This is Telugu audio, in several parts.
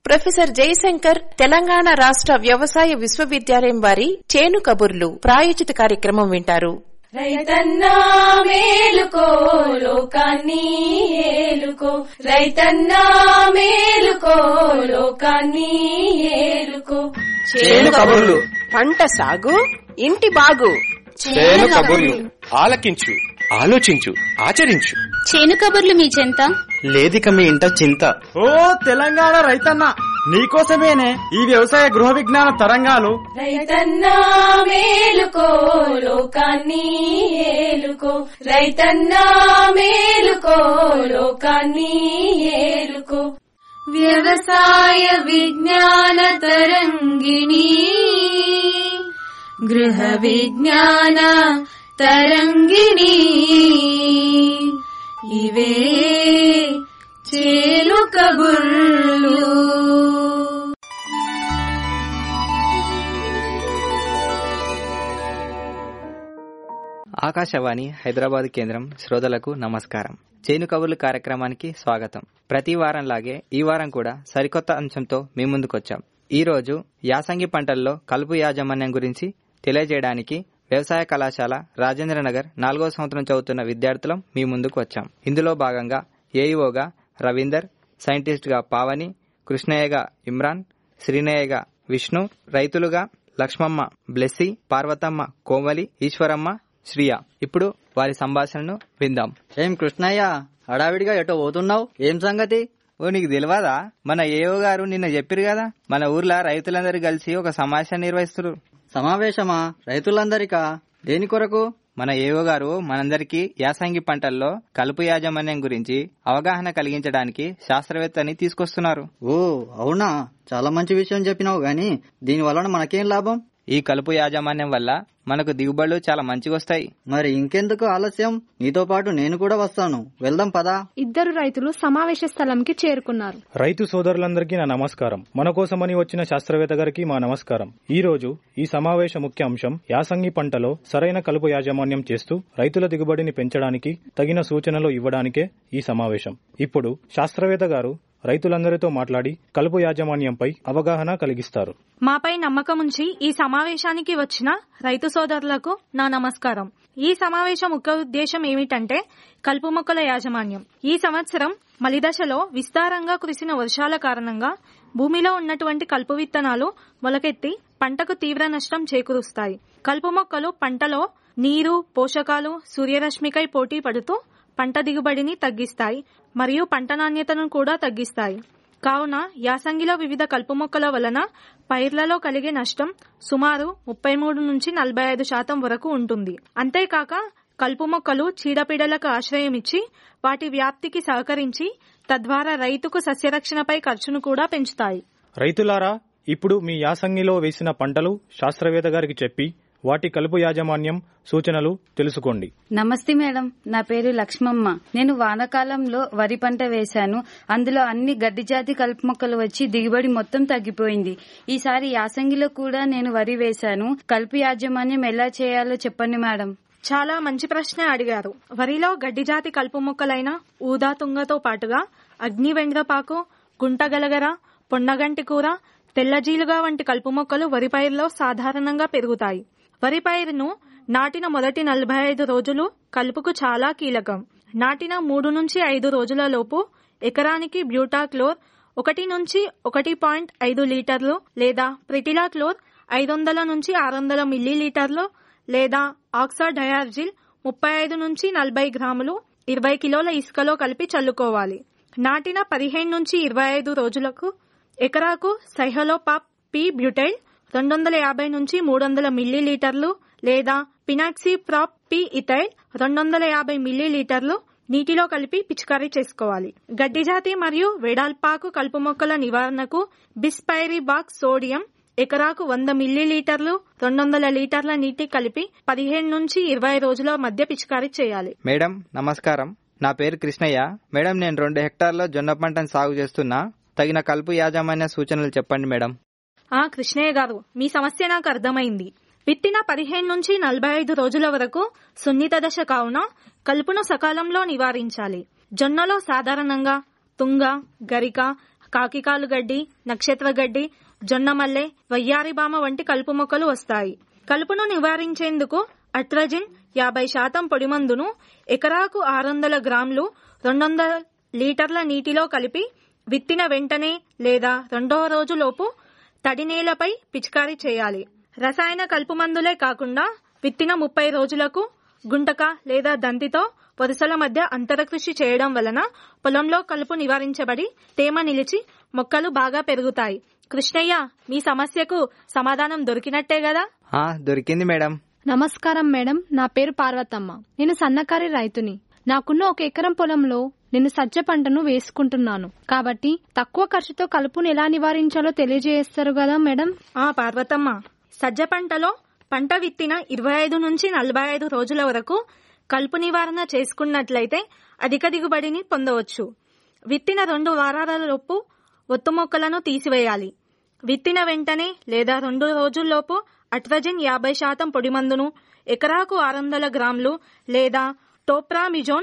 ప్రొఫెసర్ జయశంకర్ తెలంగాణ రాష్ట్ర వ్యవసాయ విశ్వవిద్యాలయం వారి చేను కబుర్లు ప్రాయోజిత కార్యక్రమం వింటారు. రైతన్నా మేలుకో లోకాన్ని ఏలుకో, రైతన్నా మేలుకో లోకాన్ని ఏలుకో. చేను కబుర్లు, పంట సాగు ఇంటి బాగు. చేను కబుర్లు ఆలకించు, ఆలోచించు, ఆచరించు. చేను కబుర్లు మీ చెంత లేదిక మీ ఇంట చింత. ఓ తెలంగాణ రైతన్న, నీకోసమేనే ఈ వ్యవసాయ గృహ విజ్ఞాన తరంగాలు. రైతన్నా మేలుకో లోకాన్ని ఏలుకో, రైతన్నా మేలుకో లోకాన్ని ఏలుకో. వ్యవసాయ విజ్ఞాన తరంగిణి, గృహ విజ్ఞాన తరంగిణి, ఇవే చేను కబుర్లు. ఆకాశవాణి హైదరాబాద్ కేంద్రం శ్రోతలకు నమస్కారం. చేను కబుర్లు కార్యక్రమానికి స్వాగతం. ప్రతి వారంలాగే ఈ వారం కూడా సరికొత్త అంశంతో మీ ముందుకొచ్చాం. ఈ రోజు యాసంగి పంటల్లో కలుపు యాజమాన్యం గురించి తెలియజేయడానికి వ్యవసాయ కళాశాల రాజేంద్రనగర్ 4వ సంవత్సరం చదువుతున్న విద్యార్థులం మీ ముందుకు వచ్చాం. ఇందులో భాగంగా ఏఈఓగా రవీందర్, సైంటిస్ట్గా పావని, కృష్ణయ్యగా ఇమ్రాన్, శ్రీనయ్యగా విష్ణు, రైతులుగా లక్ష్మమ్మ, బ్లెస్సీ, పార్వతమ్మ, కోమలి, ఈశ్వరమ్మ, శ్రియ. ఇప్పుడు వారి సంభాషణను విందాం. ఏం కృష్ణయ్య, హడావిడిగా ఎటో పోతున్నావు? ఏం సంగతి? ఓ నీకు తెలియదా? మన ఏఓ గారు నిన్న చెప్పారు కదా, మన ఊర్లో రైతులందరూ కలిసి ఒక సమావేశం నిర్వహిస్తున్నారు. సమావేశమా? రైతులందరికా? దేని కొరకు? మన ఏఓ గారు మనందరికీ యాసంగి పంటల్లో కలుపు యాజమాన్యం గురించి అవగాహన కలిగించడానికి శాస్త్రవేత్తని తీసుకొస్తున్నారు. ఓ అవునా, చాలా మంచి విషయం చెప్పినావు గాని దీని వలన మనకేం లాభం? ఈ కలుపు యాజమాన్యం వల్ల మనకు దిగుబడులు చాలా మంచిగా వస్తాయి. మరి ఇంకెందుకు ఆలస్యం? నీతో పాటు నేను కూడా వస్తాను, వెళ్దాం పదా. ఇద్దరు రైతులు సమావేశ స్థలంకి చేరుకున్నారు. రైతు సోదరులందరికీ నా నమస్కారం. మన కోసమని వచ్చిన శాస్త్రవేత్త గారికి మా నమస్కారం. ఈ రోజు ఈ సమావేశ ముఖ్య అంశం యాసంగి పంటలో సరైన కలుపు యాజమాన్యం చేస్తూ రైతుల దిగుబడిని పెంచడానికి తగిన సూచనలు ఇవ్వడానికే ఈ సమావేశం. ఇప్పుడు శాస్త్రవేత్త గారు రైతులందరితో మాట్లాడి కలుపు యాజమాన్యంపై అవగాహన కలిగిస్తారు. మాపై నమ్మకం ఉంచి ఈ సమావేశానికి వచ్చిన రైతు సోదరులకు నా నమస్కారం. ఈ సమావేశం ముఖ్య ఉద్దేశం ఏమిటంటే కలుపు మొక్కల యాజమాన్యం. ఈ సంవత్సరం మలిదశలో విస్తారంగా కురిసిన వర్షాల కారణంగా భూమిలో ఉన్నటువంటి కలుపు విత్తనాలు మొలకెత్తి పంటకు తీవ్ర నష్టం చేకూరుస్తాయి. కలుపు మొక్కలు పంటలో నీరు, పోషకాలు, సూర్యరశ్మికై పోటీ పడుతూ పంట దిగుబడిని తగ్గిస్తాయి మరియు పంట నాణ్యతను కూడా తగ్గిస్తాయి. కావున యాసంగిలో వివిధ కలుపు మొక్కల వలన పైర్లలో కలిగే నష్టం సుమారు 33 నుంచి 45% వరకు ఉంటుంది. అంతేకాక కలుపు మొక్కలు చీడపీడలకు ఆశ్రయమిచ్చి వాటి వ్యాప్తికి సహకరించి తద్వారా రైతుకు సస్యరక్షణపై ఖర్చును కూడా పెంచుతాయి. రైతులారా, ఇప్పుడు మీ యాసంగిలో వేసిన పంటలు శాస్త్రవేత్త గారికి చెప్పి వాటి కలుపు యాజమాన్యం సూచనలు తెలుసుకోండి. నమస్తే మేడం, నా పేరు లక్ష్మమ్మ. నేను వానాకాలంలో వరి పంట వేశాను. అందులో అన్ని గడ్డి జాతి కలుపు మొక్కలు వచ్చి దిగుబడి మొత్తం తగ్గిపోయింది. ఈసారి యాసంగిలో కూడా నేను వరి వేశాను. కలుపు యాజమాన్యం ఎలా చేయాలో చెప్పండి మేడం. చాలా మంచి ప్రశ్న అడిగారు. వరిలో గడ్డి జాతి కలుపు మొక్కలైన ఊదా తుంగతో పాటుగా అగ్ని వెండ్రపాకు, గుంటగలగర, పొన్నగంటి కూర, తెల్లజీలుగా వంటి కలుపు మొక్కలు వరి పైరులో సాధారణంగా పెరుగుతాయి. వరి పైరును నాటిన మొదటి 45 రోజులు కలుపుకు చాలా కీలకం. నాటిన 3 నుంచి 5 రోజుల లోపు ఎకరానికి బ్యూటాక్లోర్ 1 నుంచి 1.5 లీటర్లు లేదా ప్రిటిలాక్లోర్ 500 నుంచి 600 మిల్లీలీటర్లు లేదా ఆక్సాడయార్జిల్ 35 నుంచి 40 గ్రాములు 20 కిలోల ఇసుకలో కలిపి చల్లుకోవాలి. నాటిన 15 నుంచి 25 రోజులకు ఎకరాకు సైహలోపాప్ పి బ్యూటైల్ 250 నుంచి 300 మిల్లీలీటర్లు లేదా పినాక్సీ ప్రాప్ పి ఇథైల్ 250 మిల్లీలీటర్లు నీటిలో కలిపి పిచికారీ చేసుకోవాలి. గడ్డి జాతి మరియు వెడల్పాకు కలుపు మొక్కల నివారణకు బిస్పైరిబాక్ సోడియం ఎకరాకు 100 మిల్లీలీటర్లు 200 లీటర్ల నీటి కలిపి 15 నుంచి 20 రోజుల మధ్య పిచికారీ చేయాలి. మేడం నమస్కారం, నా పేరు కృష్ణయ్య. మేడం, నేను 2 హెక్టార్ల జొన్న పంటను సాగు చేస్తున్నా. తగిన కలుపు యాజమాన్య సూచనలు చెప్పండి మేడం. కృష్ణయ్య గారు, మీ సమస్య నాకు అర్థమైంది. విత్తిన 15 నుంచి 45 రోజుల వరకు సున్నిత దశ కావున కలుపును సకాలంలో నివారించాలి. జొన్నలో సాధారణంగా తుంగ, గరిక, కాకికాలు గడ్డి, నక్షత్ర గడ్డి, జొన్నమల్లె, వయ్యారిబామ వంటి కలుపు మొక్కలు వస్తాయి. కలుపును నివారించేందుకు అట్రజిన్ 50% పొడిమందును ఎకరాకు 600 గ్రాములు 200 లీటర్ల నీటిలో కలిపి విత్తిన వెంటనే లేదా 2వ రోజులోపు తడి నేలపై పిచికారీ చేయాలి. రసాయన కలుపు మందులే కాకుండా విత్తిన 30 రోజులకు గుంటక లేదా దంతితో వరుసల మధ్య అంతరకృషి చేయడం వలన పొలంలో కలుపు నివారించబడి తేమ నిలిచి మొక్కలు బాగా పెరుగుతాయి. కృష్ణయ్య, మీ సమస్యకు సమాధానం దొరికినట్టే కదా? దొరికింది మేడం. నమస్కారం మేడం, నా పేరు పార్వతమ్మ. నేను సన్నకారి రైతుని. నాకున్న 1 ఎకరం పొలంలో నేను సజ్జ పంటను వేసుకుంటున్నాను. కాబట్టి తక్కువ ఖర్చుతో కలుపును ఎలా నివారించాలో తెలియజేస్తారు కదా మేడం? పార్వతమ్మ, సజ్జ పంటలో పంట విత్తిన 25 నుంచి 45 రోజుల వరకు కలుపు నివారణ చేసుకున్నట్లయితే అధిక దిగుబడిని పొందవచ్చు. విత్తిన 2 వారాలలోపు ఒత్తు మొక్కలను తీసివేయాలి. విత్తిన వెంటనే లేదా 2 రోజుల్లోపు అట్రజిన్ 50% పొడిమందును ఎకరాకు 600 గ్రాములు లేదా టోప్రామిజోన్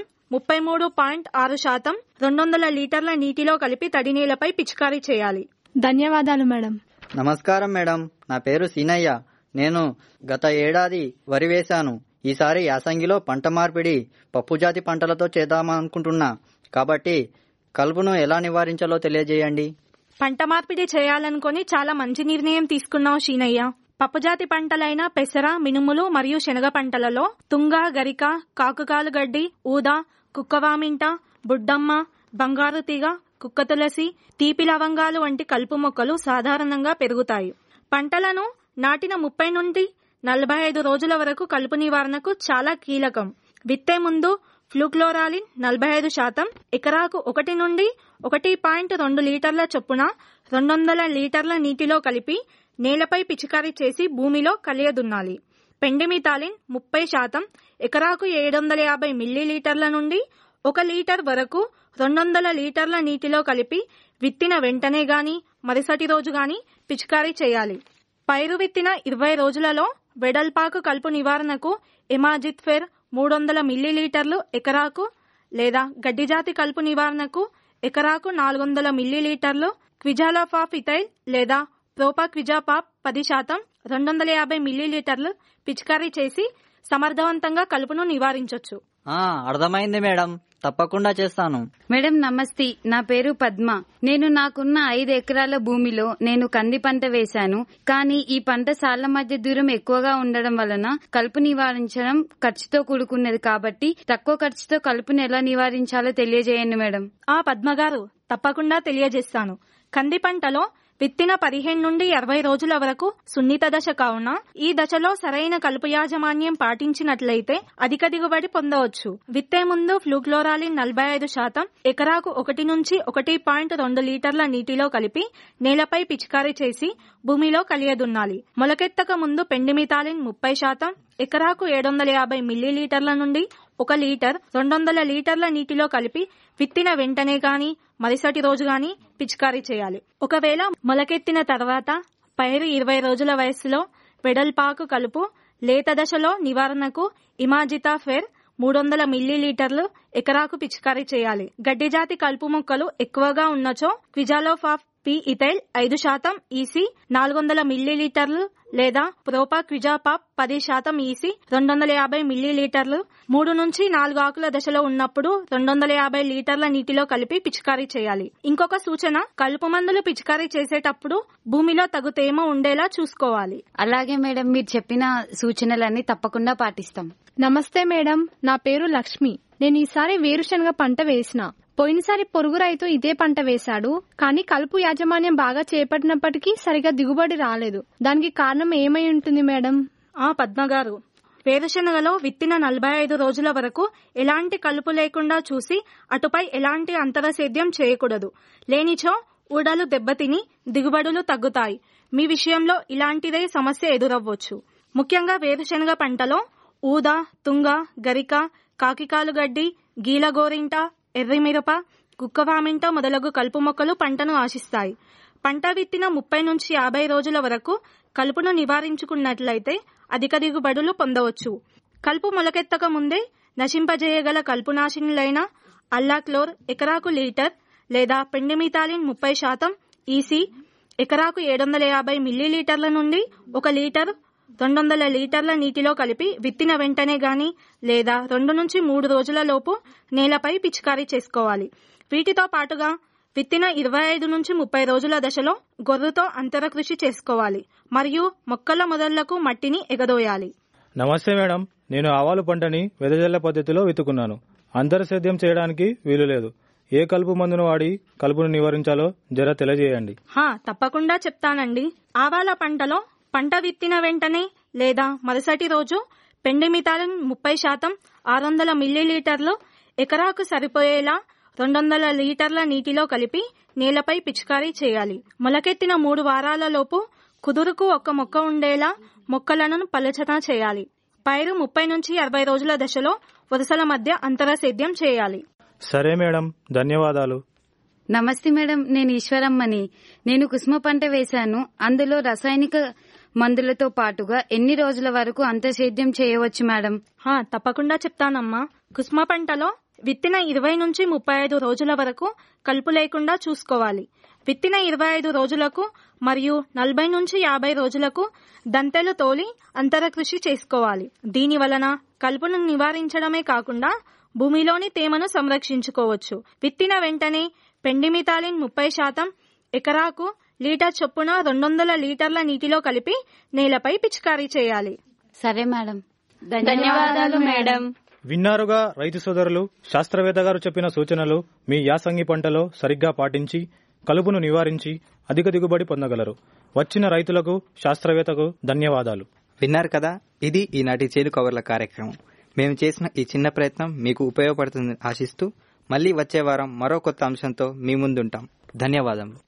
33.6% 200 లీటర్ల నీటిలో కలిపి తడి నేలపై పిచికారీ చేయాలి. ధన్యవాదాలు మేడం. నమస్కారం మేడం, నా పేరు సీనయ్య. నేను గత ఏడాది వరి వేశాను. ఈసారి యాసంగిలో పంట మార్పిడి పప్పుజాతి పంటలతో చేద్దామనుకుంటున్నా. కాబట్టి కలుపును ఎలా నివారించాలో తెలియజేయండి. పంట మార్పిడి చేయాలనుకుని చాలా మంచి నిర్ణయం తీసుకున్నావు సీనయ్య. పప్పుజాతి పంటలైన పెసర, మినుములు మరియు శనగ పంటలలో తుంగ, గరిక, కాకుకాలు గడ్డి, ఊద, కుక్కవామింట, బుడ్డమ్మ, బంగారు తీగ, కుక్క తులసి, తీపి లవంగాలు వంటి కలుపు మొక్కలు సాధారణంగా పెరుగుతాయి. పంటలను నాటిన 30 నుండి 45 రోజుల వరకు కలుపు నివారణకు చాలా కీలకం. విత్తే ముందు ఫ్లూక్లోరాలిన్ 45% ఎకరాకు 1 నుండి 1.2 లీటర్ల చొప్పున 200 లీటర్ల నీటిలో కలిపి నేలపై పిచికారీ చేసి భూమిలో కలియదున్నాలి. పెండిమిథాలిన్ 30% ఎకరాకు 750 మిల్లీలీటర్ల నుండి 1 లీటర్ వరకు 200 లీటర్ల నీటిలో కలిపి విత్తిన వెంటనే గాని మరుసటి రోజు గాని పిచికారీ చేయాలి. పైరు విత్తిన 20 రోజులలో వెడల్పాకు కలుపు నివారణకు ఎమాజిత్ఫెర్ 300 మిల్లీలీటర్లు ఎకరాకు లేదా గడ్డిజాతి కలుపు నివారణకు ఎకరాకు 400 మిల్లీలీటర్లు, క్విజాలోఫాఫిథైల్ లేదా ప్రోపాక్విజాపాప్ 10% 250 మిల్లీలీటర్లు పిచికారీ చేసి సమర్థవంతంగా కలుపును నివారించొచ్చు. అర్థమైంది మేడం, తప్పకుండా చేస్తాను. మేడం నమస్తే, నా పేరు పద్మ. నేను నాకున్న 5 ఎకరాల భూమిలో నేను కంది పంట వేశాను. కానీ ఈ పంట సాళ్ల మధ్య దూరం ఎక్కువగా ఉండడం వలన కలుపు నివారించడం ఖర్చుతో కూడుకున్నది. కాబట్టి తక్కువ ఖర్చుతో కలుపుని ఎలా నివారించాలో తెలియజేయండి మేడం. పద్మ గారు, తప్పకుండా తెలియజేస్తాను. కంది పంటలో విత్తిన 15 నుండి 20 రోజుల వరకు సున్నిత దశ కావున ఈ దశలో సరైన కలుపు యాజమాన్యం పాటించినట్లయితే అధిక దిగుబడి పొందవచ్చు. విత్తే ముందు ఫ్లూక్లోరాలిన్ 45% ఎకరాకు 1 నుంచి 1.2 లీటర్ల నీటిలో కలిపి నేలపై పిచికారీ చేసి భూమిలో కలియదున్నాలి. మొలకెత్తక ముందు పెండిమిథాలిన్ 30% ఎకరాకు 750 మిల్లీలీటర్ల నుండి 1 లీటర్ 200 లీటర్ల నీటిలో కలిపి విత్తిన వెంటనే గాని మరుసటి రోజు గాని పిచికారీ చేయాలి. ఒకవేళ మొలకెత్తిన తర్వాత పైరు 20 రోజుల వయస్సులో వెడల్పాకు కలుపు లేత దశలో నివారణకు ఇమాజితాఫెర్ 300 మిల్లీలీటర్లు ఎకరాకు పిచికారీ చేయాలి. గడ్డి జాతి కలుపు మొక్కలు ఎక్కువగా ఉన్నచో క్విజాలోఫాఫ్ పి-ఇథైల్ 5% ఈసీ 400 మిల్లీలీటర్లు లేదా ప్రోపాక్విజాపాప్ 10% ఈసీ 250 మిల్లీలీటర్లు 3 నుంచి 4 ఆకుల దశలో ఉన్నప్పుడు 250 లీటర్ల నీటిలో కలిపి పిచికారీ చేయాలి. ఇంకొక సూచన, కలుపు మందులు పిచికారీ చేసేటప్పుడు భూమిలో తగు తేమ ఉండేలా చూసుకోవాలి. అలాగే మేడం, మీరు చెప్పిన సూచనలన్నీ తప్పకుండా పాటిస్తాం. నమస్తే మేడం, నా పేరు లక్ష్మి. నేను ఈసారి వేరుశనగ పంట వేసిన. పోయినసారి పొరుగు రైతు ఇదే పంట వేశాడు. కానీ కలుపు యాజమాన్యం బాగా చేపట్టినప్పటికీ సరిగా దిగుబడి రాలేదు. దానికి కారణం ఏమై ఉంటుంది మేడం? పద్మ గారు, వేరుశనగలో విత్తిన 45 రోజుల వరకు ఎలాంటి కలుపు లేకుండా చూసి అటుపై ఎలాంటి అంతర సేద్యం చేయకూడదు. లేనిచో ఊడలు దెబ్బతిని దిగుబడులు తగ్గుతాయి. మీ విషయంలో ఇలాంటిదే సమస్య ఎదురవ్వచ్చు. ముఖ్యంగా వేరుశనగ పంటలో ఊద, తుంగ, గరిక, కాకికాలు గడ్డి, గీలగోరింట, ఎర్రిమిరప, కుక్కవామింట మొదలగు కలుపు మొక్కలు పంటను ఆశిస్తాయి. పంట విత్తిన 30 నుంచి 50 రోజుల వరకు కలుపును నివారించుకున్నట్లయితే అధిక దిగుబడులు పొందవచ్చు. కలుపు మొలకెత్తక ముందే నశింపజేయగల కలుపునాశినులైన అల్లాక్లోర్ ఎకరాకు లీటర్ లేదా పెండిమిథాలిన్ 30% ఈసీ ఎకరాకు 750 మిల్లీలీటర్ల నుండి 1 లీటర్ 200 లీటర్ల నీటిలో కలిపి విత్తిన వెంటనే గాని లేదా 2 నుంచి 3 రోజుల లోపు నేలపై పిచికారీ చేసుకోవాలి. వీటితో పాటుగా విత్తిన 25 నుంచి 30 రోజుల దశలో గొర్రుతో అంతర కృషి చేసుకోవాలి మరియు మొక్కల మొదళ్లకు మట్టిని ఎగదోయాలి. నమస్తే మేడం, నేను ఆవాలు పంటని వెదజల్ల పద్ధతిలో విత్తుకున్నాను. అంతర సేద్యం చేయడానికి వీలు లేదు. ఏ కలుపు మందును వాడి కలుపును నివారించాలో జర తెలియజేయండి. తప్పకుండా చెప్తానండి. ఆవాల పంటలో పంట విత్తిన వెంటనే లేదా మరుసటి రోజు పెండిమిథాలిన్ 30% 600 మిల్లీలీటర్లు ఎకరాకు సరిపోయేలా 200 లీటర్ల నీటిలో కలిపి నేలపై పిచికారీ చేయాలి. మొలకెత్తిన 3 వారాల లోపు కుదురుకు 1 మొక్క ఉండేలా మొక్కలను పలచన చేయాలి. పైరు 30 నుంచి 60 రోజుల దశలో వరుసల మధ్య అంతర సేద్యం చేయాలి. సరే మేడం, ధన్యవాదాలు. నమస్తే మేడం, నేను ఈశ్వరమ్మని. నేను కుసుమ పంట వేశాను. అందులో రసాయనిక మందులతో పాటుగా ఎన్ని రోజుల వరకు అంతర్సేద్యం చేయవచ్చు మేడం? తప్పకుండా చెప్తానమ్మా. కుసుమ పంటలో విత్తిన 20 నుంచి 35 రోజుల వరకు కలుపు లేకుండా చూసుకోవాలి. విత్తిన 25 రోజులకు మరియు 40 నుంచి 50 రోజులకు దంతెలు తోలి అంతర కృషి చేసుకోవాలి. దీని వలన కలుపును నివారించడమే కాకుండా భూమిలోని తేమను సంరక్షించుకోవచ్చు. విత్తిన వెంటనే పెండిమిథాలిన్ 30% ఎకరాకు లీటర్ చొప్పున 200 లీటర్ల నీటిలో కలిపి నేలపై పిచికారీ చేయాలి. సరే మేడం, ధన్యవాదాలు మేడం. విన్నారుగా రైతు సోదరులు, శాస్త్రవేత్త గారు చెప్పిన సూచనలు మీ యాసంగి పంటలో సరిగ్గా పాటించి కలుపును నివారించి అధిక దిగుబడి పొందగలరు. వచ్చిన రైతులకు శాస్త్రవేత్తకు ధన్యవాదాలు. విన్నారు కదా, ఇది ఈనాటి చేను కబుర్ల కార్యక్రమం. మేము చేసిన ఈ చిన్న ప్రయత్నం మీకు ఉపయోగపడుతుందని ఆశిస్తూ మళ్లీ వచ్చే వారం మరో కొత్త అంశంతో మీ ముందుంటాం. ధన్యవాదములు.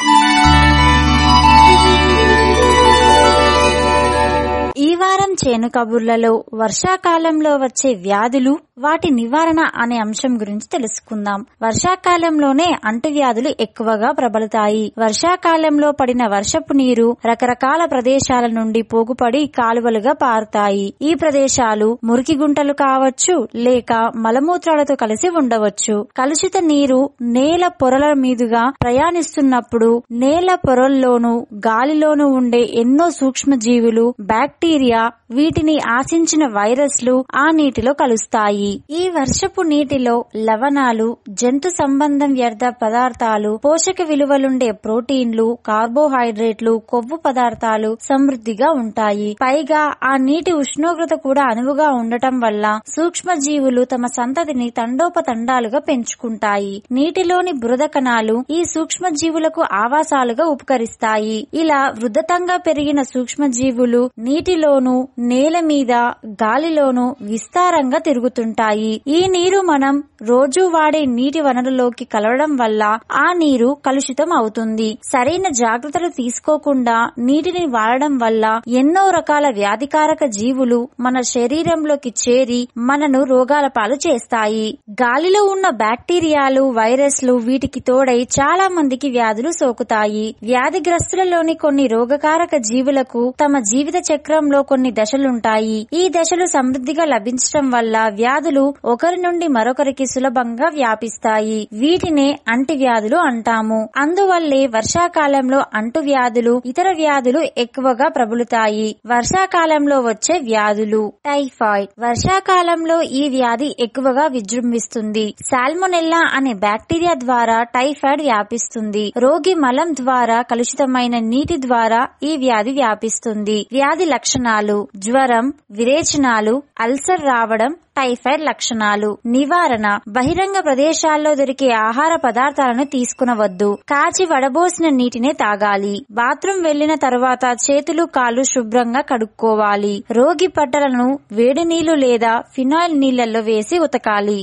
ఈ వారం చేను కబుర్లలో వర్షాకాలంలో వచ్చే వ్యాధులు, వాటి నివారణ అనే అంశం గురించి తెలుసుకుందాం. వర్షాకాలంలోనే అంటువ్యాధులు ఎక్కువగా ప్రబలుతాయి. వర్షాకాలంలో పడిన వర్షపు నీరు రకరకాల ప్రదేశాల నుండి పోగుపడి కాలువలుగా పారుతాయి. ఈ ప్రదేశాలు మురికి గుంటలు కావచ్చు, లేక మలమూత్రాలతో కలిసి ఉండవచ్చు. కలుషిత నీరు నేల పొరల మీదుగా ప్రయాణిస్తున్నప్పుడు నేల పొరల్లోనూ గాలిలోనూ ఉండే ఎన్నో సూక్ష్మజీవులు, బ్యాక్టీరియా, వీటిని ఆశించిన వైరస్లు ఆ నీటిలో కలుస్తాయి. ఈ వర్షపు నీటిలో లవణాలు, జంతు సంబంధం వ్యర్థ పదార్థాలు, పోషక విలువలుండే ప్రోటీన్లు, కార్బోహైడ్రేట్లు, కొవ్వు పదార్థాలు సమృద్ధిగా ఉంటాయి. పైగా ఆ నీటి ఉష్ణోగ్రత కూడా అనువుగా ఉండటం వల్ల సూక్ష్మజీవులు తమ సంతతిని తండోపతండాలుగా పెంచుకుంటాయి. నీటిలోని బురద కణాలు ఈ సూక్ష్మజీవులకు ఆవాసాలుగా ఉపకరిస్తాయి. ఇలా వృద్ధతంగా పెరిగిన సూక్ష్మజీవులు నీటిలోనూ, నేల మీద, గాలిలోనూ విస్తారంగా తిరుగుతుంటాయి. ఈ నీరు మనం రోజు వాడే నీటి వనరులోకి కలవడం వల్ల ఆ నీరు కలుషితం అవుతుంది. సరైన జాగ్రత్తలు తీసుకోకుండా నీటిని వాడడం వల్ల ఎన్నో రకాల వ్యాధికారక జీవులు మన శరీరంలోకి చేరి మనను రోగాల పాలు చేస్తాయి. గాలిలో ఉన్న బ్యాక్టీరియాలు, వైరస్లు వీటికి తోడై చాలా మందికి వ్యాధులు సోకుతాయి. వ్యాధిగ్రస్తులలోని కొన్ని రోగకారక జీవులకు తమ జీవిత చక్రంలో కొన్ని దశలుంటాయి. ఈ దశలు సమృద్ధిగా లభించడం వల్ల వ్యాధులు ఒకరి నుండి మరొకరికి సులభంగా వ్యాపిస్తాయి. వీటినే అంటువ్యాధులు అంటాము. అందువల్లే వర్షాకాలంలో అంటువ్యాధులు, ఇతర వ్యాధులు ఎక్కువగా ప్రబలుతాయి. వర్షాకాలంలో వచ్చే వ్యాధులు: టైఫాయిడ్. వర్షాకాలంలో ఈ వ్యాధి ఎక్కువగా విజృంభిస్తుంది. సాల్మొనెల్లా అనే బ్యాక్టీరియా ద్వారా టైఫాయిడ్ వ్యాపిస్తుంది. రోగి మలం ద్వారా, కలుషితమైన నీటి ద్వారా ఈ వ్యాధి వ్యాపిస్తుంది. వ్యాధి లక్షణాలు: జ్వరం, విరేచనాలు, అల్సర్ రావడం టైఫాయిడ్ లక్షణాలు. నివారణ: బహిరంగ ప్రదేశాల్లో దొరికే ఆహార పదార్థాలను తీసుకునవద్దు. కాచి వడబోసిన నీటినే తాగాలి. బాత్రూం వెళ్లిన తరువాత చేతులు, కాళ్ళు శుభ్రంగా కడుక్కోవాలి. రోగి పట్టలను వేడి నీళ్లు లేదా ఫినాయిల్ నీళ్లలో వేసి ఉతకాలి.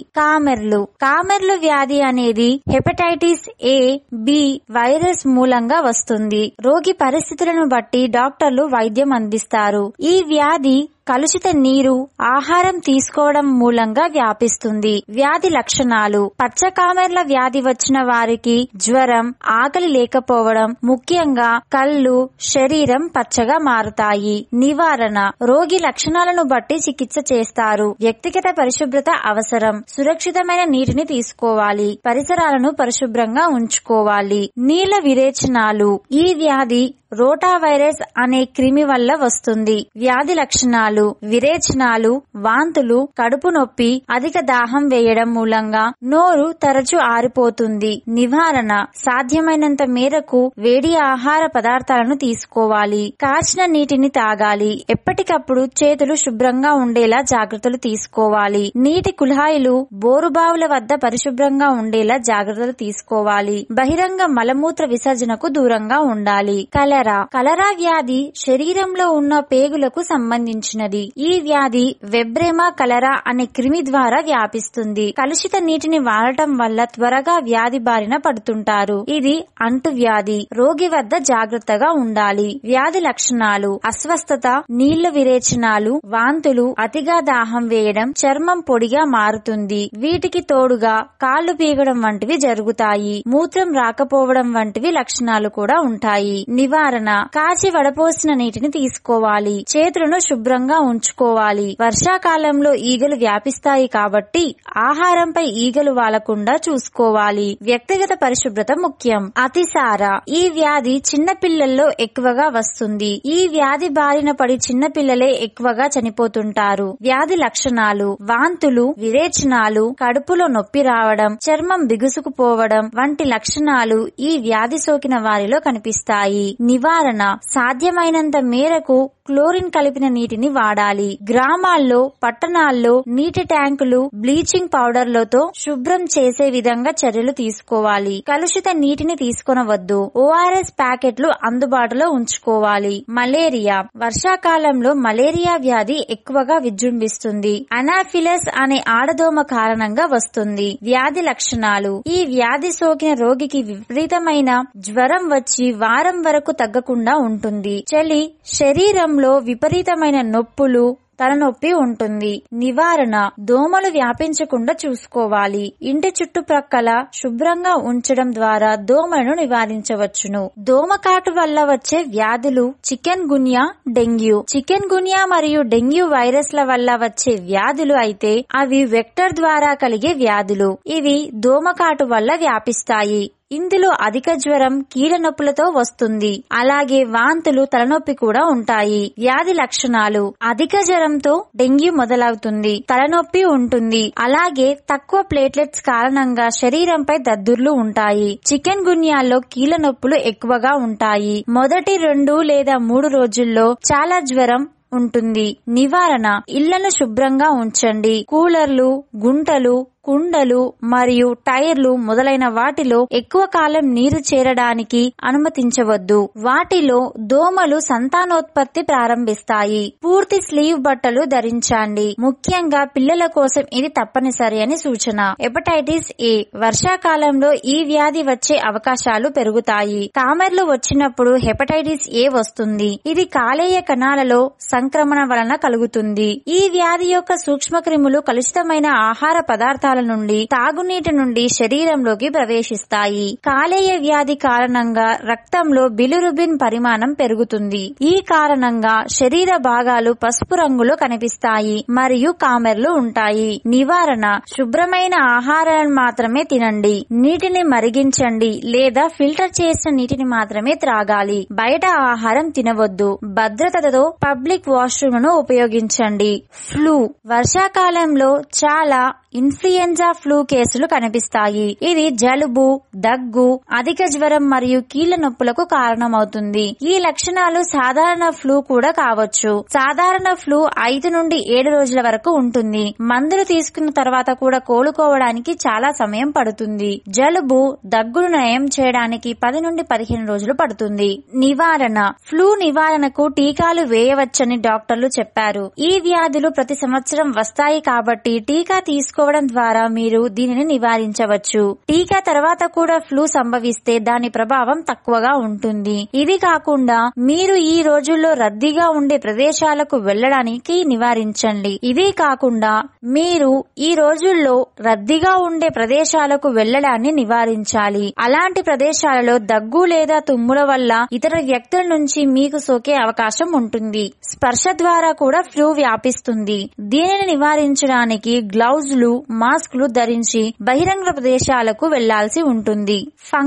కామెర్లు వ్యాధి అనేది హెపటైటిస్ A, B వైరస్ మూలంగా వస్తుంది. రోగి పరిస్థితులను బట్టి డాక్టర్లు వైద్యం అందిస్తారు. ఈ వ్యాధి కలుషిత నీరు, ఆహారం తీసుకోవడం మూలంగా వ్యాపిస్తుంది. వ్యాధి లక్షణాలు: పచ్చకామెర్ల వ్యాధి వచ్చిన వారికి జ్వరం, ఆకలి లేకపోవడం, ముఖ్యంగా కళ్ళు, శరీరం పచ్చగా మారుతాయి. నివారణ: రోగి లక్షణాలను బట్టి చికిత్స చేస్తారు. వ్యక్తిగత పరిశుభ్రత అవసరం. సురక్షితమైన నీటిని తీసుకోవాలి. పరిసరాలను పరిశుభ్రంగా ఉంచుకోవాలి. నీళ్ల విరేచనాలు: ఈ వ్యాధి రోటావైరస్ అనే క్రిమి వల్ల వస్తుంది. వ్యాధి లక్షణాలు: విరేచనాలు, వాంతులు, కడుపు నొప్పి, అధిక దాహం వేయడం మూలంగా నోరు తరచు ఆరిపోతుంది. నివారణ: సాధ్యమైనంత మేరకు వేడి ఆహార పదార్థాలను తీసుకోవాలి. కాచిన నీటిని తాగాలి. ఎప్పటికప్పుడు చేతులు శుభ్రంగా ఉండేలా జాగ్రత్తలు తీసుకోవాలి. నీటి కుళాయిలు, బోరుబావుల వద్ద పరిశుభ్రంగా ఉండేలా జాగ్రత్తలు తీసుకోవాలి. బహిరంగ మలమూత్ర విసర్జనకు దూరంగా ఉండాలి. కలరా వ్యాధి శరీరంలో ఉన్న పేగులకు సంబంధించినది. ఈ వ్యాధి వెబ్రెమా కలరా అనే క్రిమి ద్వారా వ్యాపిస్తుంది. కలుషిత నీటిని వాడటం వల్ల త్వరగా వ్యాధి బారిన పడుతుంటారు. ఇది అంటువ్యాధి. రోగి వద్ద జాగ్రత్తగా ఉండాలి. వ్యాధి లక్షణాలు: అస్వస్థత, నీళ్ల విరేచనాలు, వాంతులు, అతిగా దాహం వేయడం, చర్మం పొడిగా మారుతుంది. వీటికి తోడుగా కాళ్లు పీగడం వంటివి జరుగుతాయి. మూత్రం రాకపోవడం వంటివి లక్షణాలు కూడా ఉంటాయి. నివారణ: కాచి వడపోసిన నీటిని తీసుకోవాలి. చేతులను శుభ్రంగా ఉంచుకోవాలి. వర్షాకాలంలో ఈగలు వ్యాపిస్తాయి కాబట్టి ఆహారంపై ఈగలు వాలకుండా చూసుకోవాలి. వ్యక్తిగత పరిశుభ్రత ముఖ్యం. అతిసార: ఈ వ్యాధి చిన్న పిల్లల్లో ఎక్కువగా వస్తుంది. ఈ వ్యాధి బారిన పడి చిన్న పిల్లలే ఎక్కువగా చనిపోతుంటారు. వ్యాధి లక్షణాలు: వాంతులు, విరేచనాలు, కడుపులో నొప్పి రావడం, చర్మం బిగుసుకుపోవడం వంటి లక్షణాలు ఈ వ్యాధి సోకిన వారిలో కనిపిస్తాయి. నివారణ: సాధ్యమైనంత మేరకు క్లోరిన్ కలిపిన నీటిని వాడాలి. గ్రామాల్లో, పట్టణాల్లో నీటి ట్యాంకులు బ్లీచింగ్ పౌడర్లతో శుభ్రం చేసే విధంగా చర్యలు తీసుకోవాలి. కలుషిత నీటిని తీసుకొనవద్దు. ORS ప్యాకెట్లు అందుబాటులో ఉంచుకోవాలి. మలేరియా: వర్షాకాలంలో మలేరియా వ్యాధి ఎక్కువగా విజృంభిస్తుంది. అనాఫిలస్ అనే ఆడదోమ కారణంగా వస్తుంది. వ్యాధి లక్షణాలు: ఈ వ్యాధి సోకిన రోగికి విపరీతమైన జ్వరం వచ్చి వారం వరకు తగ్గకుండా ఉంటుంది. చలి, శరీరంలో విపరీతమైన నొప్పులు, తలనొప్పి ఉంటుంది. నివారణ: దోమలు వ్యాపించకుండా చూసుకోవాలి. ఇంటి చుట్టుప్రక్కల శుభ్రంగా ఉంచడం ద్వారా దోమలను నివారించవచ్చును. దోమకాటు వల్ల వచ్చే వ్యాధులు: chikungunya, dengue. Chikungunya మరియు డెంగ్యూ వైరస్ల వల్ల వచ్చే వ్యాధులు అయితే అవి వెక్టర్ ద్వారా కలిగే వ్యాధులు. ఇవి దోమకాటు వల్ల వ్యాపిస్తాయి. ఇందులో అధిక జ్వరం, కీళ్ళ నొప్పులతో వస్తుంది. అలాగే వాంతులు, తలనొప్పి కూడా ఉంటాయి. వ్యాధి లక్షణాలు: అధిక జ్వరంతో డెంగ్యూ మొదలవుతుంది. తలనొప్పి ఉంటుంది. అలాగే తక్కువ ప్లేట్లెట్స్ కారణంగా శరీరంపై దద్దుర్లు ఉంటాయి. చికెన్ గున్యాల్లో కీళ్ళ నొప్పులు ఎక్కువగా ఉంటాయి. మొదటి 2 లేదా 3 రోజుల్లో చాలా జ్వరం ఉంటుంది. నివారణ: ఇళ్లను శుభ్రంగా ఉంచండి. కూలర్లు, గుంటలు, కుండలు మరియు టైర్లు మొదలైన వాటిలో ఎక్కువ కాలం నీరు చేరడానికి అనుమతించవద్దు. వాటిలో దోమలు సంతానోత్పత్తి ప్రారంభిస్తాయి. పూర్తి స్లీవ్ బట్టలు ధరించండి. ముఖ్యంగా పిల్లల కోసం ఇది తప్పనిసరి అని సూచన. హెపటైటిస్ A: వర్షాకాలంలో ఈ వ్యాధి వచ్చే అవకాశాలు పెరుగుతాయి. కామెర్లు వచ్చినప్పుడు హెపటైటిస్ A వస్తుంది. ఇది కాలేయ కణాలలో సంక్రమణ వలన కలుగుతుంది. ఈ వ్యాధి యొక్క సూక్ష్మక్రిములు కలుషితమైన ఆహార పదార్థాల నుండి, తాగునీటి నుండి శరీరంలోకి ప్రవేశిస్తాయి. కాలేయ వ్యాధి కారణంగా రక్తంలో బిలిరుబిన్ పరిమాణం పెరుగుతుంది. ఈ కారణంగా శరీర భాగాలు పసుపు రంగులో కనిపిస్తాయి మరియు కామెర్లు ఉంటాయి. నివారణ: శుభ్రమైన ఆహారాలను మాత్రమే తినండి. నీటిని మరిగించండి లేదా ఫిల్టర్ చేసిన నీటిని మాత్రమే త్రాగాలి. బయట ఆహారం తినవద్దు. భద్రతతో పబ్లిక్ వాష్రూమ్లను ఉపయోగించండి. ఫ్లూ: వర్షాకాలంలో చాలా ఇన్ఫ్లుయెంజా ఫ్లూ కేసులు కనిపిస్తాయి. ఇది జలుబు, దగ్గు, అధిక జ్వరం మరియు కీళ్ల నొప్పులకు కారణమవుతుంది. ఈ లక్షణాలు సాధారణ ఫ్లూ కూడా కావచ్చు. సాధారణ ఫ్లూ 5 నుండి 7 రోజుల వరకు ఉంటుంది. మందులు తీసుకున్న తర్వాత కూడా కోలుకోవడానికి చాలా సమయం పడుతుంది. జలుబు, దగ్గును నయం చేయడానికి 10 నుండి 15 రోజులు పడుతుంది. నివారణ: ఫ్లూ నివారణకు టీకాలు వేయవచ్చని డాక్టర్లు చెప్పారు. ఈ వ్యాధులు ప్రతి సంవత్సరం వస్తాయి కాబట్టి టీకా తీసుకో తీసుకోవడం ద్వారా మీరు దీనిని నివారించవచ్చు. టీకా తర్వాత కూడా ఫ్లూ సంభవిస్తే దాని ప్రభావం తక్కువగా ఉంటుంది. ఇది కాకుండా మీరు ఈ రోజుల్లో రద్దీగా ఉండే ప్రదేశాలకు వెళ్లడానికి నివారించండి. ఇదే కాకుండా మీరు ఈ రోజుల్లో రద్దీగా ఉండే ప్రదేశాలకు వెళ్లడాన్ని నివారించాలి. అలాంటి ప్రదేశాలలో దగ్గు లేదా తుమ్ముల వల్ల ఇతర వ్యక్తుల నుంచి మీకు సోకే అవకాశం ఉంటుంది. స్పర్శ ద్వారా కూడా ఫ్లూ వ్యాపిస్తుంది. దీనిని నివారించడానికి గ్లౌజులు, మాస్కులు ధరించి బహిరంగ ప్రదేశాలకు వెళ్లాల్సి ఉంటుంది.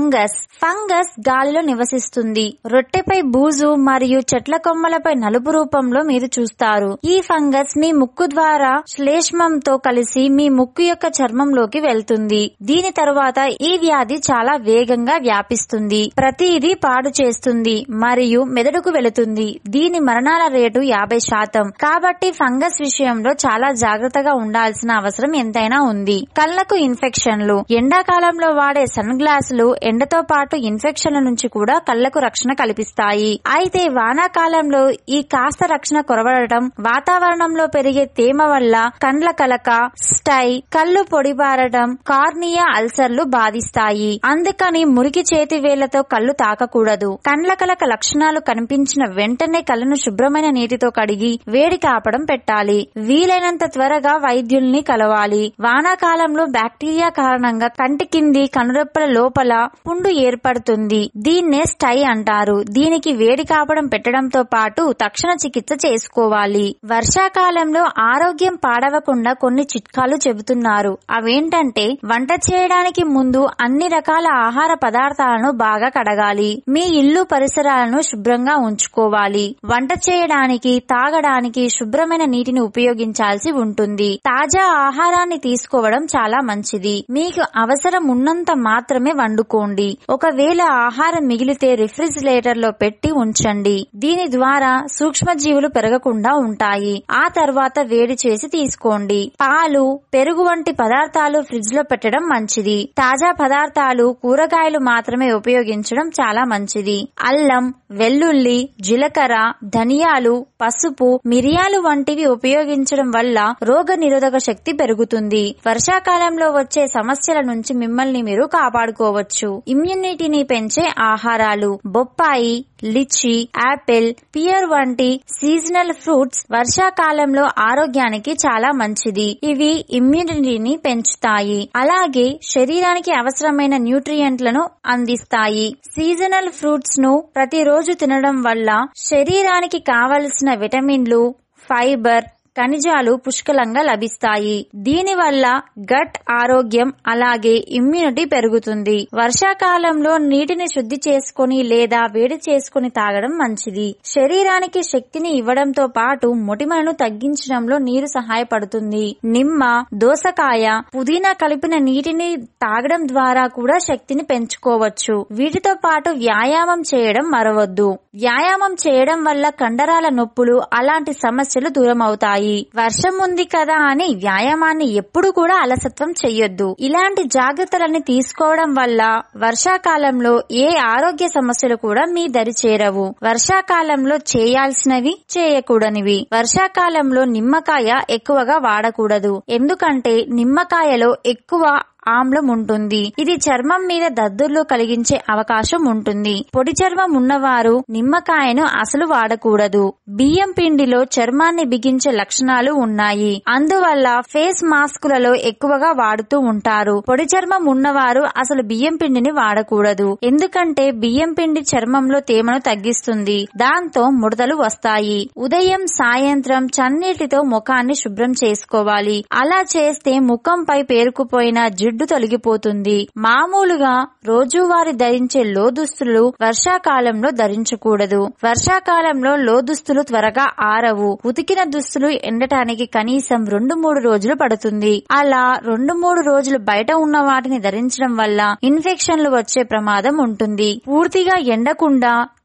ఫంగస్ గాలిలో నివసిస్తుంది. రొట్టెపై బూజు మరియు చెట్ల కొమ్మలపై నలుపు రూపంలో మీరు చూస్తారు. ఈ ఫంగస్ మీ ముక్కు ద్వారా శ్లేష్మంతో కలిసి మీ ముక్కు యొక్క చర్మంలోకి వెళ్తుంది. దీని తరువాత ఈ వ్యాధి చాలా వేగంగా వ్యాపిస్తుంది. ప్రతిదీ పాడు చేస్తుంది మరియు మెదడుకు వెళుతుంది. దీని మరణాల రేటు 50%. కాబట్టి ఫంగస్ విషయంలో చాలా జాగ్రత్తగా ఉండాల్సిన అవసరం ఎంతైనా ఉంది. కళ్లకు ఇన్ఫెక్షన్లు. ఎండాకాలంలో వాడే సన్ గ్లాసులు ఎండతో పాటు ఇన్ఫెక్షన్ల నుంచి కూడా కళ్లకు రక్షణ కల్పిస్తాయి. అయితే వానాకాలంలో ఈ కాస్త రక్షణ కొరవడటం, వాతావరణంలో పెరిగే తేమ వల్ల కండ్ల కలక, స్టై, కళ్ళు పొడిబారడం, కార్నియా అల్సర్లు బాధిస్తాయి. అందుకని మురికి చేతి వేళ్లతో కళ్ళు తాకకూడదు. కండ్ల కలక లక్షణాలు కనిపించిన వెంటనే కళ్ళను శుభ్రమైన నీటితో కడిగి వేడి కాపడం పెట్టాలి. వీలైనంత త్వరగా వైద్యుల్ని కలవాలి. వానాకాలంలో బ్యాక్టీరియా కారణంగా కంటి కింది కనురెప్పల లోపల పుండు ఏర్పడుతుంది. దీన్నే స్టై అంటారు. దీనికి వేడి కాపడం పెట్టడంతో పాటు తక్షణ చికిత్స చేసుకోవాలి. వర్షాకాలంలో ఆరోగ్యం పాడవకుండా కొన్ని చిట్కాలు చెబుతున్నారు. అవేంటంటే వంట చేయడానికి ముందు అన్ని రకాల ఆహార పదార్థాలను బాగా కడగాలి. మీ ఇల్లు పరిసరాలను శుభ్రంగా ఉంచుకోవాలి. వంట చేయడానికి, తాగడానికి శుభ్రమైన నీటిని ఉపయోగించాల్సి ఉంటుంది. తాజా ఆహారాన్ని తీసుకోవడం చాలా మంచిది. మీకు అవసరం ఉన్నంత మాత్రమే వండుకోండి. ఒకవేళ ఆహారం మిగిలితే రిఫ్రిజిరేటర్ లో పెట్టి ఉంచండి. దీని ద్వారా సూక్ష్మజీవులు పెరగకుండా ఉంటాయి. ఆ తర్వాత వేడి చేసి తీసుకోండి. పాలు, పెరుగు వంటి పదార్థాలు ఫ్రిడ్జ్ లో పెట్టడం మంచిది. తాజా పదార్థాలు, కూరగాయలు మాత్రమే ఉపయోగించడం చాలా మంచిది. అల్లం, వెల్లుల్లి, జీలకర్ర, ధనియాలు, పసుపు, మిరియాలు వంటివి ఉపయోగించడం వల్ల రోగ నిరోధక శక్తి పెరుగుతుంది. వర్షాకాలంలో వచ్చే సమస్యల నుంచి మిమ్మల్ని మీరు కాపాడుకోవచ్చు. ఇమ్యూనిటీని పెంచే ఆహారాలు: బొప్పాయి, లిచి, యాపిల్, పియర్ వంటి సీజనల్ ఫ్రూట్స్ వర్షాకాలంలో ఆరోగ్యానికి చాలా మంచిది. ఇవి ఇమ్యూనిటీని పెంచుతాయి. అలాగే శరీరానికి అవసరమైన న్యూట్రియంట్లను అందిస్తాయి. సీజనల్ ఫ్రూట్స్ ను ప్రతిరోజు తినడం వల్ల శరీరానికి కావలసిన విటమిన్లు, ఫైబర్, ఖనిజాలు పుష్కలంగా లభిస్తాయి. దీనివల్ల గట్ ఆరోగ్యం అలాగే ఇమ్యూనిటీ పెరుగుతుంది. వర్షాకాలంలో నీటిని శుద్ధి చేసుకుని లేదా వేడి చేసుకుని తాగడం మంచిది. శరీరానికి శక్తిని ఇవ్వడంతో పాటు మొటిమలను తగ్గించడంలో నీరు సహాయపడుతుంది. నిమ్మ, దోసకాయ, పుదీనా కలిపిన నీటిని తాగడం ద్వారా కూడా శక్తిని పెంచుకోవచ్చు. వీటితో పాటు వ్యాయామం చేయడం మరవద్దు. వ్యాయామం చేయడం వల్ల కండరాల నొప్పులు అలాంటి సమస్యలు దూరం అవుతాయి. వర్షం ఉంది కదా అని వ్యాయామాన్ని ఎప్పుడు కూడా అలసత్వం చెయ్యొద్దు. ఇలాంటి జాగ్రత్తలన్నీ తీసుకోవడం వల్ల వర్షాకాలంలో ఏ ఆరోగ్య సమస్యలు కూడా మీ దరి చేరవు. వర్షాకాలంలో చేయాల్సినవి, చేయకూడనివి. వర్షాకాలంలో నిమ్మకాయ ఎక్కువగా వాడకూడదు. ఎందుకంటే నిమ్మకాయలో ఎక్కువ ఆమ్లం ఉంటుంది. ఇది చర్మం మీద దద్దుర్లు కలిగించే అవకాశం ఉంటుంది. పొడి చర్మం ఉన్నవారు నిమ్మకాయను అసలు వాడకూడదు. బియ్యం పిండిలో చర్మాన్ని బిగించే లక్షణాలు ఉన్నాయి. అందువల్ల ఫేస్ మాస్కులలో ఎక్కువగా వాడుతూ ఉంటారు. పొడి చర్మం ఉన్నవారు అసలు బియ్యం పిండిని వాడకూడదు. ఎందుకంటే బియ్యం పిండి చర్మంలో తేమను తగ్గిస్తుంది. దాంతో ముడతలు వస్తాయి. ఉదయం, సాయంత్రం చన్నీటితో ముఖాన్ని శుభ్రం చేసుకోవాలి. అలా చేస్తే ముఖంపై పేరుకుపోయిన జిడ్డు తొలగిపోతుంది. మామూలుగా రోజువారీ ధరించే లోదుస్తులు వర్షాకాలంలో ధరించకూడదు. వర్షాకాలంలో లోదుస్తులు త్వరగా ఆరవు. ఉతికిన దుస్తులు ఎండటానికి కనీసం 2-3 రోజులు పడుతుంది. అలా 2-3 రోజులు బయట ఉన్న వాటిని ధరించడం వల్ల ఇన్ఫెక్షన్లు వచ్చే ప్రమాదం ఉంటుంది. పూర్తిగా ఎండకుండా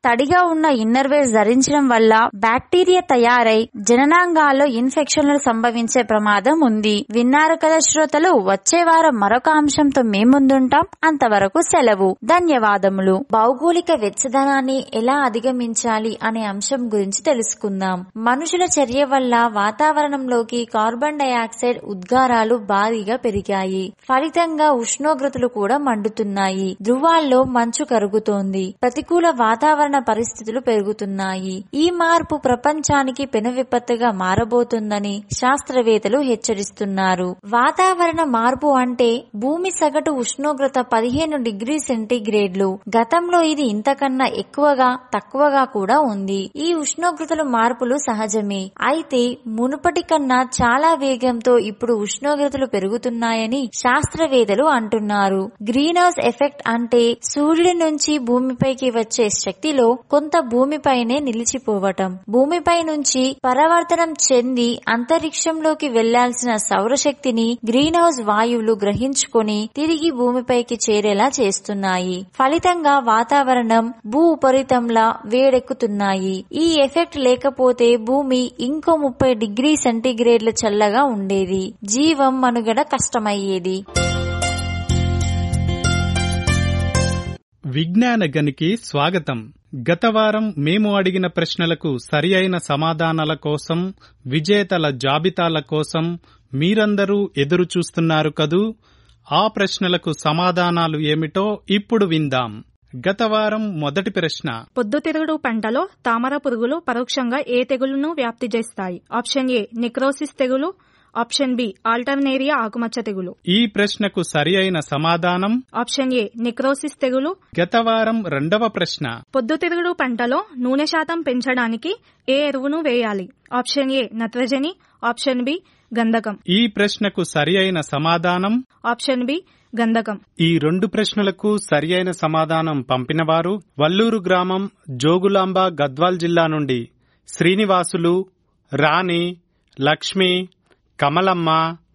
తడిగా ఉన్న ఇన్నర్వేర్స్ ధరించడం వల్ల బ్యాక్టీరియా తయారై జననాంగాల్లో ఇన్ఫెక్షన్లు సంభవించే ప్రమాదం ఉంది. విన్నారు కదా శ్రోతలు, వచ్చే వారం మరొక అంశంతో మీ ముందుంటాం. అంతవరకు సెలవు. ధన్యవాదములు. భౌగోళిక వెచ్చదనాన్ని ఎలా అధిగమించాలి అనే అంశం గురించి తెలుసుకుందాం. మనుషుల చర్య వల్ల వాతావరణంలోకి కార్బన్ డయాక్సైడ్ ఉద్గారాలు భారీగా పెరిగాయి. ఫలితంగా ఉష్ణోగ్రతలు కూడా మండుతున్నాయి. ధృవాల్లో మంచు కరుగుతోంది. ప్రతికూల వాతావరణ పరిస్థితులు పెరుగుతున్నాయి. ఈ మార్పు ప్రపంచానికి పెను విపత్తుగా మారబోతుందని శాస్త్రవేత్తలు హెచ్చరిస్తున్నారు. వాతావరణ మార్పు అంటే భూమి సగటు ఉష్ణోగ్రత 15 డిగ్రీ సెంటీగ్రేడ్లు. గతంలో ఇది ఇంతకన్నా ఎక్కువగా తక్కువగా కూడా ఉంది. ఈ ఉష్ణోగ్రతల మార్పులు సహజమే. అయితే మునుపటి కన్నా చాలా వేగంతో ఇప్పుడు ఉష్ణోగ్రతలు పెరుగుతున్నాయని శాస్త్రవేత్తలు అంటున్నారు. గ్రీన్ హౌస్ ఎఫెక్ట్ అంటే సూర్యుడి నుంచి భూమిపైకి వచ్చే శక్తిలో కొంత భూమిపైనే నిలిచిపోవటం. భూమిపై నుంచి పరావర్తనం చెంది అంతరిక్షంలోకి వెళ్లాల్సిన సౌరశక్తిని గ్రీన్ హౌస్ వాయువులు గ్రహించుకొని తిరిగి భూమిపైకి చేరేలా చేస్తున్నాయి. ఫలితంగా వాతావరణం భూ ఉపరితంలా వేడెక్కుతున్నాయి. ఈ ఎఫెక్ట్ లేకపోతే భూమి ఇంకో 30 డిగ్రీ సెంటీగ్రేడ్ల చల్లగా ఉండేది. జీవం మనుగడ కష్టమయ్యేది. విజ్ఞాన గనికి స్వాగతం. గత వారం మేము అడిగిన ప్రశ్నలకు సరి అయిన సమాధానాల కోసం, విజేతల జాబితాల కోసం మీరందరూ ఎదురు చూస్తున్నారు కదూ. ఆ ప్రశ్నలకు సమాధానాలు ఏమిటో ఇప్పుడు విందాం. గత వారం మొదటి ప్రశ్న, పొద్దుతిరుగుడు పంటలో తామర పురుగులు పరోక్షంగా ఏ తెగులును వ్యాప్తి చేస్తాయి? ఆప్షన్ ఏ నిక్రోసిస్ తెగులు, ఆప్షన్ బి ఆల్టర్నేరియా ఆకుమచ్చ తెగులు. ఈ ప్రశ్నకు సరి అయిన సమాధానం ఆప్షన్ ఏ నిక్రోసిస్ తెగులు. గత వారం రెండవ ప్రశ్న, పొద్దుతిరుగుడు పంటలో నూనె శాతం పెంచడానికి ఏ ఎరువును వేయాలి? ఆప్షన్ ఏ నత్రజని, ఆప్షన్ బి గంధకం. ఈ ప్రశ్నకు సరి అయిన సమాధానం ఆప్షన్ బి గంధకం. ఈ రెండు ప్రశ్నలకు సరి అయిన సమాధానం పంపినవారు వల్లూరు గ్రామం, జోగులాంబ, గద్వాల్ జిల్లా నుండి శ్రీనివాసులు, రాణి, లక్ష్మి, కమలమ్మ,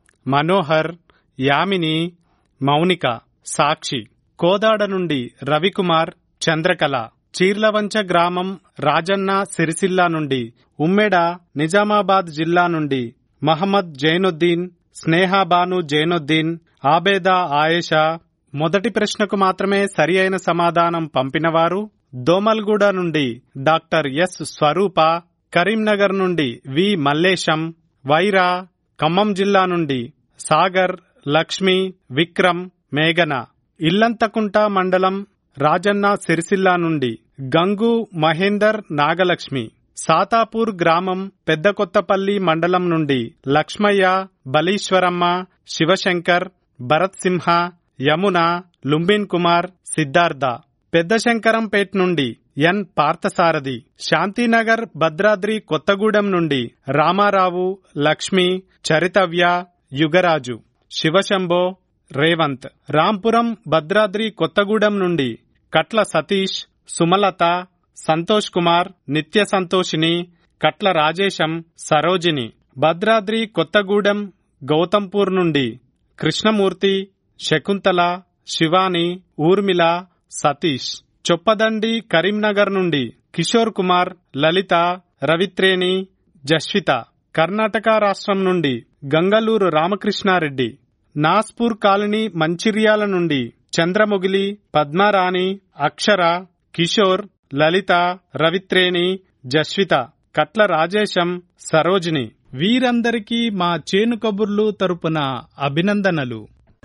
మనోహర్, యామిని, మౌనిక, సాక్షి. కోదాడ నుండి రవికుమార్, చంద్రకళ. చీర్లవంచ గ్రామం, రాజన్న, సిరిసిల్ల నుండి ఉమ్మెడ, నిజామాబాద్ జిల్లా నుండి మహమ్మద్ జైనుద్దీన్, స్నేహాబాను జైనుద్దీన్, ఆబేదా ఆయేషా. మొదటి ప్రశ్నకు మాత్రమే సరి అయిన సమాధానం పంపినవారు దోమల్గూడ నుండి డాక్టర్ ఎస్ స్వరూప, కరీంనగర్ నుండి వి మల్లేశం, వైరా, ఖమ్మం జిల్లా నుండి సాగర్, లక్ష్మి, విక్రమ్, మేఘన. ఇల్లంతకుంట మండలం, రాజన్న, సిరిసిల్ల నుండి గంగు, మహేందర్, నాగలక్ష్మి. సాతాపూర్ గ్రామం, పెద్దకొత్తపల్లి మండలం నుండి లక్ష్మయ్య, బలీశ్వరమ్మ, శివశంకర్, భరత్ సింహ, యమున, లుంబిన్ కుమార్, సిద్ధార్థ. పెద్దశంకరంపేట్ నుండి ఎన్ పార్థసారథి. శాంతినగర్, భద్రాద్రి కొత్తగూడెం నుండి రామారావు, లక్ష్మి, చరితవ్య, యుగరాజు, శివశంభో, రేవంత్. రాంపురం, భద్రాద్రి కొత్తగూడెం నుండి కట్ల సతీష్, సుమలత, సంతోష్ కుమార్, నిత్య సంతోషిని, కట్ల రాజేశం, సరోజిని. భద్రాద్రి కొత్తగూడెం, గౌతంపూర్ నుండి కృష్ణమూర్తి, శకుంతల, శివాని, ఊర్మిళ, సతీష్. చొప్పదండి, కరీంనగర్ నుండి కిషోర్ కుమార్, లలిత, రవిత్రేణి, జస్విత. కర్ణాటక రాష్ట్రం నుండి గంగలూరు రామకృష్ణారెడ్డి. నాస్పూర్ కాలనీ, మంచిర్యాల నుండి చంద్రముగిలి, పద్మారాణి, అక్షర, కిషోర్, లలిత, రవిత్రేణి, జస్విత. కట్ల రాజేశం, సరోజిని. వీరందరికీ మా చేను కబుర్లు తరపున అభినందనలు.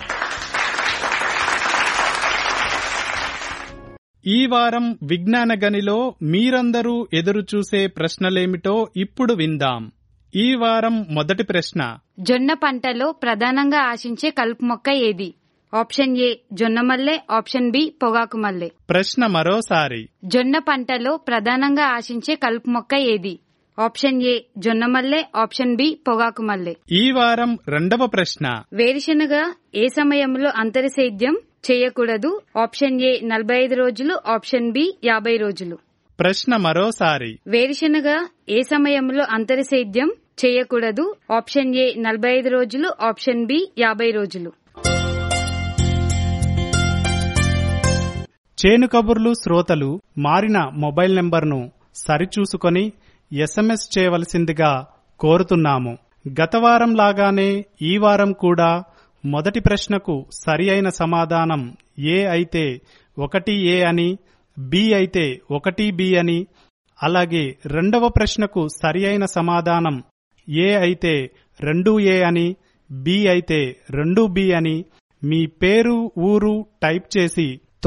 ఈ వారం విజ్ఞాన గనిలో మీరందరూ ఎదురుచూసే ప్రశ్నలేమిటో ఇప్పుడు విందాం. ఈ వారం మొదటి ప్రశ్న, జొన్న పంటలో ప్రధానంగా ఆశించే కలుపు మొక్క ఏది? ఆప్షన్ ఏ జొన్నమల్లె, ఆప్షన్ బి పొగాకు మల్లె. ప్రశ్న మరోసారి, జొన్న పంటలో ప్రధానంగా ఆశించే కలుపు మొక్క ఏది? ఆప్షన్ ఏ జొన్నమల్లె, ఆప్షన్ బి పొగాకు మల్లె. ఈ వారం రెండవ ప్రశ్న, వేరుశనగ ఏ సమయంలో అంతర సేద్యం చేయకూడదు? ఆప్షన్ ఏ 45 రోజులు, ఆప్షన్ బి 50 రోజులు. ప్రశ్న మరోసారి, వేరుశనగ ఏ సమయంలో అంతర సేద్యం చేయకూడదు? ఆప్షన్ ఏ 45 రోజులు, ఆప్షన్ బి 50 రోజులు. చేను కబుర్లు శ్రోతలు మారిన మొబైల్ నెంబర్ను సరిచూసుకొని SMS చేయవలసిందిగా కోరుతున్నాము. గత వారం లాగానే ఈ వారం కూడా మొదటి ప్రశ్నకు సరి అయిన సమాధానం ఏ అయితే 1A అని, బి అయితే 1B అని, అలాగే రెండవ ప్రశ్నకు సరి అయిన సమాధానం ఏ అయితే 2A అని, బి అయితే 2B అని మీ పేరు ఊరు టైప్ చేసి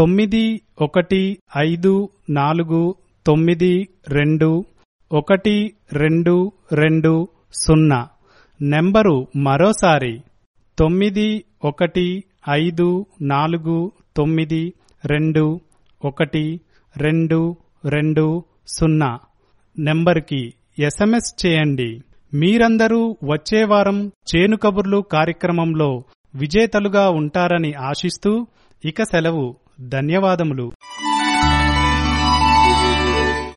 9154121220 నెంబరు మరోసారి 9154121220 నెంబర్కి SMS చేయండి. మీరందరూ వచ్చే వారం చేను కబుర్లు కార్యక్రమంలో విజేతలుగా ఉంటారని ఆశిస్తూ ఇక సెలవు. ధన్యవాదములు.